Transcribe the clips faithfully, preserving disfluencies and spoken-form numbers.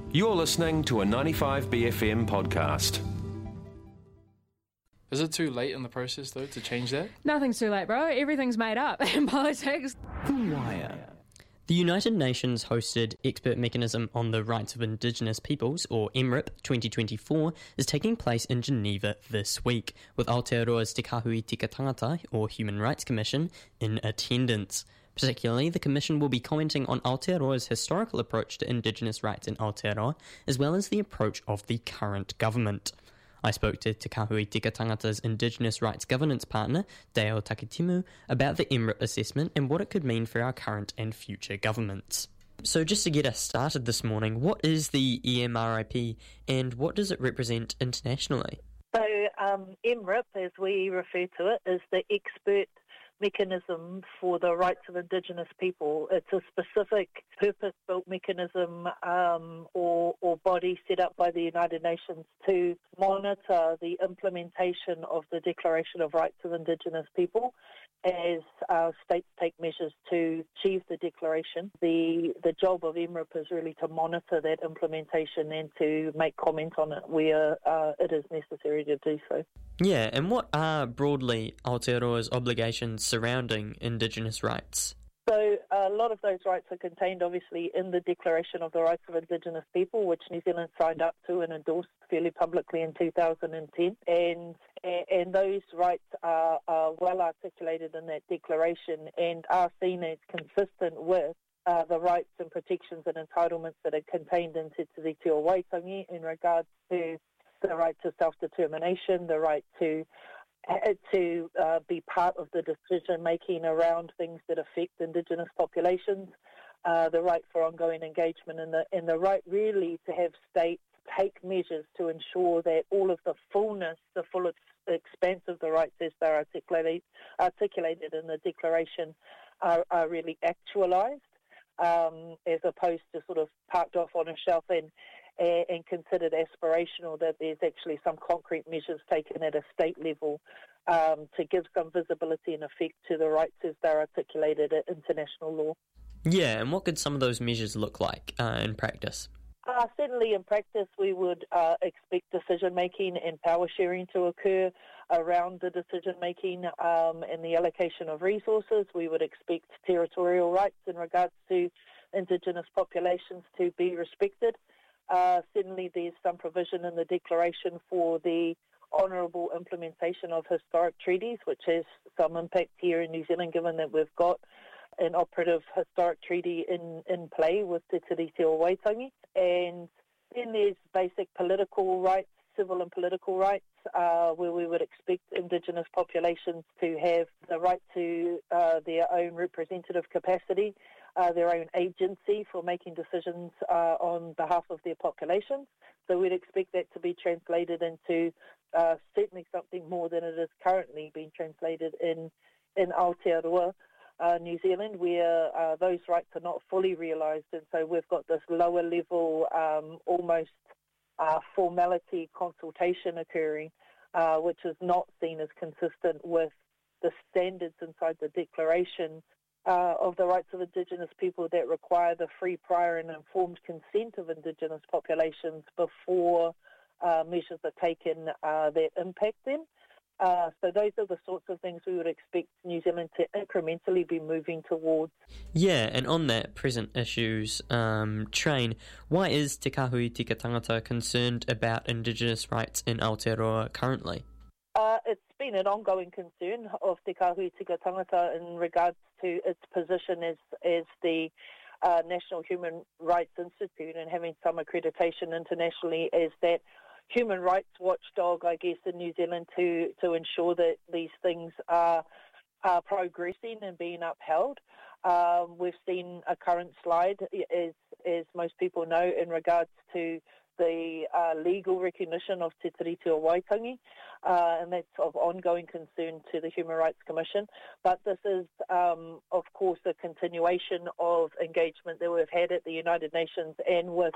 You're listening to a ninety-five B F M podcast. Is it too late in the process, though, to change that? Nothing's too late, bro. Everything's made up in politics. The Wire. The United Nations hosted Expert Mechanism on the Rights of Indigenous Peoples, or E M R I P twenty twenty-four, is taking place in Geneva this week, with Aotearoa's Te Kahui Tika Tangata, or Human Rights Commission, in attendance. Particularly, the Commission will be commenting on Aotearoa's historical approach to Indigenous rights in Aotearoa, as well as the approach of the current government. I spoke to Te Kahui Tika Tangata's Indigenous Rights Governance partner, Deo Takitimu, about the E M R I P assessment and what it could mean for our current and future governments. So just to get us started this morning, what is the E M R I P and what does it represent internationally? So um, E M R I P, as we refer to it, is the Expert Mechanism for the Rights of Indigenous People. It's a specific purpose-built mechanism um, or, or body set up by the United Nations to monitor the implementation of the Declaration of Rights of Indigenous People as uh, states take measures to achieve the declaration. The the job of E M R I P is really to monitor that implementation and to make comment on it where uh, it is necessary to do so. Yeah, and what are broadly Aotearoa's obligations surrounding Indigenous rights? So a lot of those rights are contained obviously in the Declaration of the Rights of Indigenous People, which New Zealand signed up to and endorsed fairly publicly in two thousand ten. And and those rights are, are well articulated in that declaration and are seen as consistent with uh, the rights and protections and entitlements that are contained in Te Tiriti o Waitangi in regards to the right to self-determination, the right to to uh, be part of the decision-making around things that affect Indigenous populations, uh, the right for ongoing engagement, and the, and the right really to have states take measures to ensure that all of the fullness, the full expanse of the rights as they're articulated, articulated in the Declaration are, are really actualised, um, as opposed to sort of parked off on a shelf and and considered aspirational, that there's actually some concrete measures taken at a state level um, to give some visibility and effect to the rights as they're articulated at international law. Yeah, and what could some of those measures look like uh, in practice? Uh, certainly in practice we would uh, expect decision-making and power sharing to occur around the decision-making um, and the allocation of resources. We would expect territorial rights in regards to Indigenous populations to be respected. Uh, certainly there's some provision in the Declaration for the honourable implementation of historic treaties, which has some impact here in New Zealand, given that we've got an operative historic treaty in, in play with Te Tiriti o Waitangi. And then there's basic political rights, civil and political rights, uh, where we would expect Indigenous populations to have the right to uh, their own representative capacity, uh, their own agency for making decisions uh, on behalf of their populations. So we'd expect that to be translated into uh, certainly something more than it is currently being translated in, in Aotearoa, uh, New Zealand, where uh, those rights are not fully realised. And so we've got this lower level, um, almost uh, formality consultation occurring, uh, which is not seen as consistent with the standards inside the Declaration uh, of the Rights of Indigenous People that require the free, prior and informed consent of Indigenous populations before uh, measures are taken uh, that impact them. Uh, so those are the sorts of things we would expect New Zealand to incrementally be moving towards. Yeah, and on that present issues um, train, why is Te Kahui Tika Tangata concerned about Indigenous rights in Aotearoa currently? Uh, it's been an ongoing concern of Te Kahui Tika Tangata in regards to its position as, as the uh, National Human Rights Institute and having some accreditation internationally as that human rights watchdog, I guess, in New Zealand to, to ensure that these things are, are progressing and being upheld. Um, we've seen a current slide, as, as most people know, in regards to the uh, legal recognition of Te Tiriti o Waitangi, uh, and that's of ongoing concern to the Human Rights Commission. But this is, um, of course, a continuation of engagement that we've had at the United Nations and with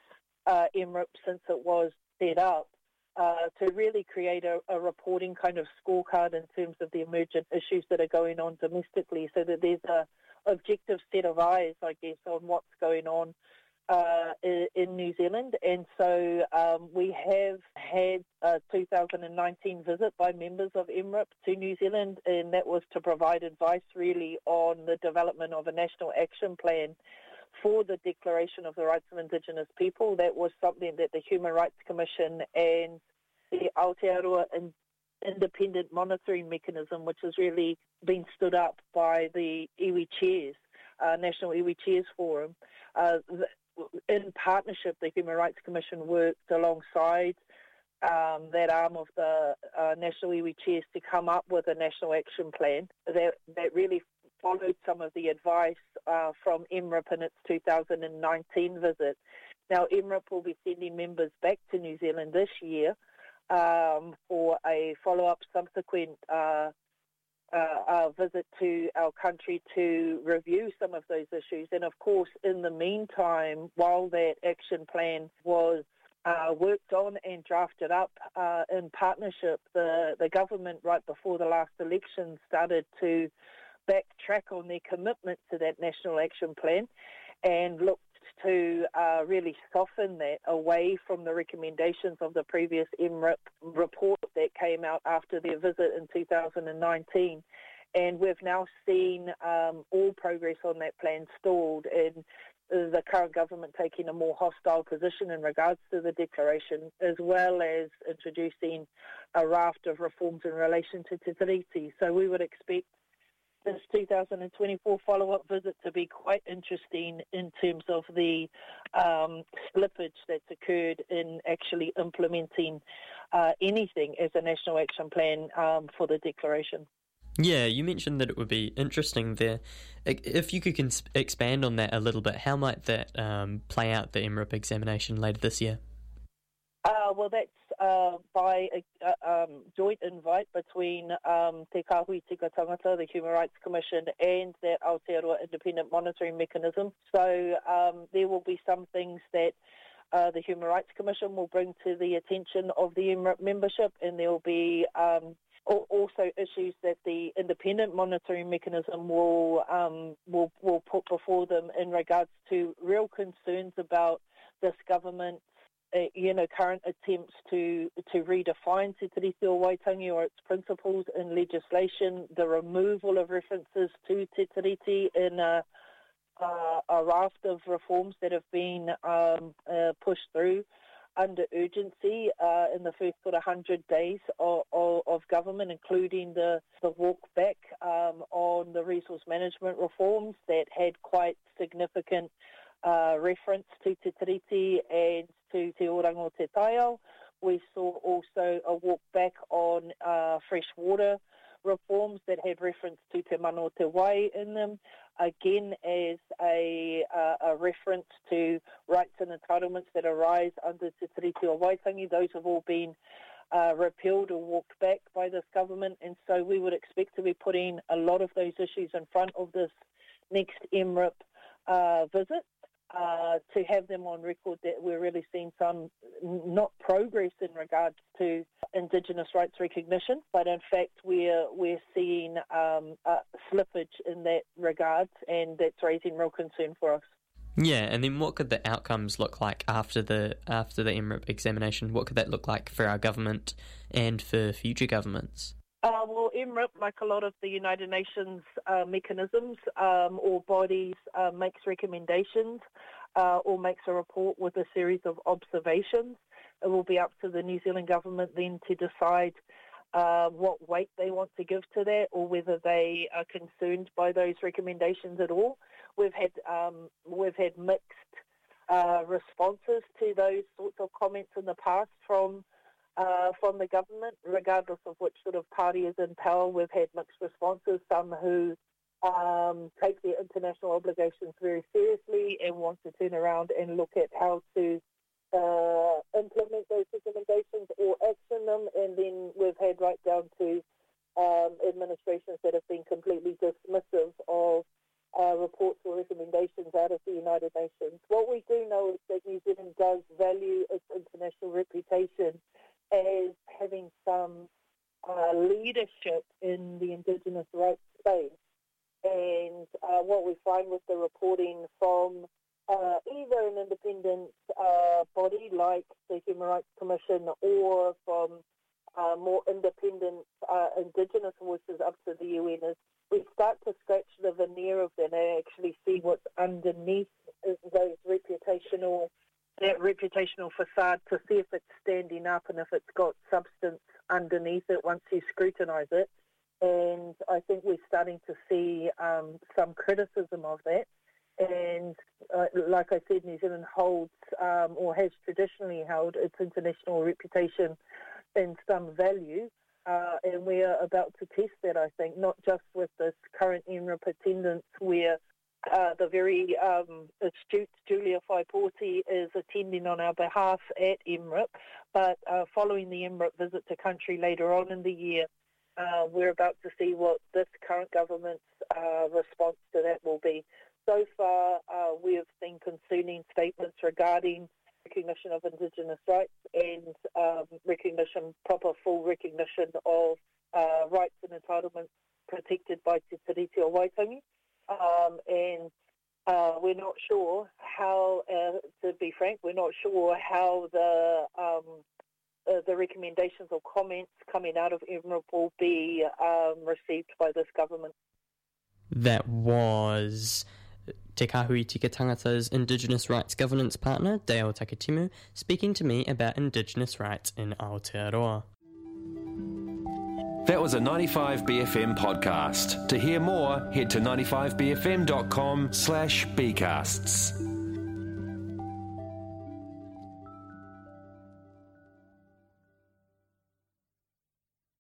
uh, E M R I P since it was set up, uh, to really create a, a reporting kind of scorecard in terms of the emergent issues that are going on domestically, so that there's a objective set of eyes, I guess, on what's going on uh, i- in New Zealand, and so um, we have had a two thousand nineteen visit by members of M R I P to New Zealand, and that was to provide advice really on the development of a national action plan for the Declaration of the Rights of Indigenous People. That was something that the Human Rights Commission and the Aotearoa in- Independent Monitoring Mechanism, which has really been stood up by the iwi chairs, uh, National Iwi Chairs Forum. Uh, in partnership, the Human Rights Commission worked alongside um, that arm of the uh, National Iwi Chairs to come up with a national action plan that, that really followed some of the advice uh, from M R I P in its two thousand nineteen visit. Now, M R I P will be sending members back to New Zealand this year um, for a follow-up subsequent uh, uh, uh, visit to our country to review some of those issues. And, of course, in the meantime, while that action plan was uh, worked on and drafted up uh, in partnership, the, the government, right before the last election, started to backtrack on their commitment to that national action plan and looked to uh, really soften that away from the recommendations of the previous M R I P report that came out after their visit in two thousand nineteen. And we've now seen um, all progress on that plan stalled, and the current government taking a more hostile position in regards to the declaration, as well as introducing a raft of reforms in relation to Te Tiriti. So we would expect this two thousand twenty-four follow-up visit to be quite interesting in terms of the um, slippage that's occurred in actually implementing uh, anything as a national action plan um, for the declaration. Yeah, you mentioned that it would be interesting there. If you could cons- expand on that a little bit, how might that um, play out the M R I P examination later this year? Uh, well, that's uh, by a, a um, joint invite between um, Te Kahui Tika Tangata, the Human Rights Commission, and that Aotearoa Independent Monitoring Mechanism. So um, there will be some things that uh, the Human Rights Commission will bring to the attention of the M R I P membership, and there will be um, also issues that the Independent Monitoring Mechanism will, um, will will put before them in regards to real concerns about this government. Uh, you know, current attempts to to redefine Te Tiriti o Waitangi or its principles in legislation, the removal of references to Te Tiriti in a, uh, a raft of reforms that have been um, uh, pushed through under urgency uh, in the first sort of hundred days of, of, of government, including the, the walk back um, on the resource management reforms that had quite significant uh, reference to Te Tiriti and to Te Orango Te Taiao. We saw also a walk back on uh, fresh water reforms that had reference to Te Mano Te Wai in them, again as a, uh, a reference to rights and entitlements that arise under Te Tiriti o Waitangi. Those have all been uh, repealed or walked back by this government, and so we would expect to be putting a lot of those issues in front of this next M R I P uh, visit. Uh, to have them on record that we're really seeing some, not progress in regards to Indigenous rights recognition, but in fact we're we're seeing um, a slippage in that regard, and that's raising real concern for us. Yeah, and then what could the outcomes look like after the after the M R I P examination? What could that look like for our government and for future governments? Uh, well, M R I P, like a lot of the United Nations uh, mechanisms um, or bodies, uh, makes recommendations uh, or makes a report with a series of observations. It will be up to the New Zealand government then to decide uh, what weight they want to give to that, or whether they are concerned by those recommendations at all. We've had um, we've had mixed uh, responses to those sorts of comments in the past from Uh, from the government, regardless of which sort of party is in power. We've had mixed responses, some who um, take their international obligations very seriously and want to turn around and look at how to uh, implement those recommendations or action them, and then we've had right down to um, administrations that have been completely dismissive of uh, reports or recommendations out of the United Nations. What we do know is that New Zealand does value its international reputation as having some uh, leadership in the Indigenous rights space. And uh, what we find with the reporting from uh, either an independent uh, body like the Human Rights Commission or from uh, more independent uh, Indigenous voices up to the U N, is we start to scratch the veneer of that and actually see what's underneath those reputational, that reputational facade, to see if it's standing up and if it's got substance underneath it once you scrutinise it. And I think we're starting to see um, some criticism of that. And uh, like I said, New Zealand holds um, or has traditionally held its international reputation in some value. Uh, and we are about to test that, I think, not just with this current I M R I P attendance where uh, the very um, astute Julia Whaiporti is attending on our behalf at I M R I P, but uh, following the I M R I P visit to country later on in the year, uh, we're about to see what this current government's uh, response to that will be. So far, uh, we have seen concerning statements regarding recognition of Indigenous rights and um, recognition, proper full recognition of uh, rights and entitlements protected by Te Tiriti o Waitangi. Um, and uh, we're not sure how, uh, to be frank, we're not sure how the um, uh, the recommendations or comments coming out of I M R I P will be um, received by this government. That was Te Kahui Tika Tangata's Indigenous Rights Governance Partner, Dale Takatimu, speaking to me about Indigenous rights in Aotearoa. That was a ninety-five B F M podcast. To hear more, head to ninety-five b f m dot com slash b casts.